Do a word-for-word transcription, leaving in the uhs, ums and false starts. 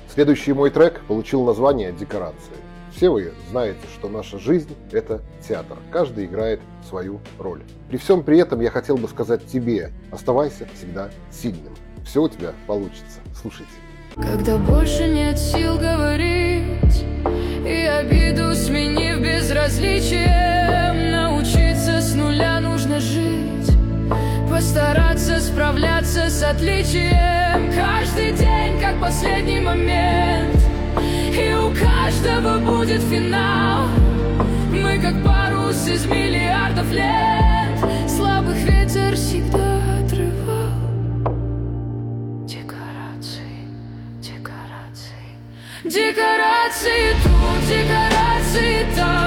Следующий мой трек получил название «Декорации». Все вы знаете, что наша жизнь – это театр. Каждый играет свою роль. При всем при этом я хотел бы сказать тебе: оставайся всегда сильным. Все у тебя получится. Слушайте. Когда больше нет сил говорить, и обиду сменив безразличием, научиться с нуля нужно жить, постараться справляться с отличием. Каждый день как последний момент, и у каждого будет финал. Мы как парус из миллиардов лет, слабых ветер всегда отрывал. Декорации, декорации, декорации тут, декорации там.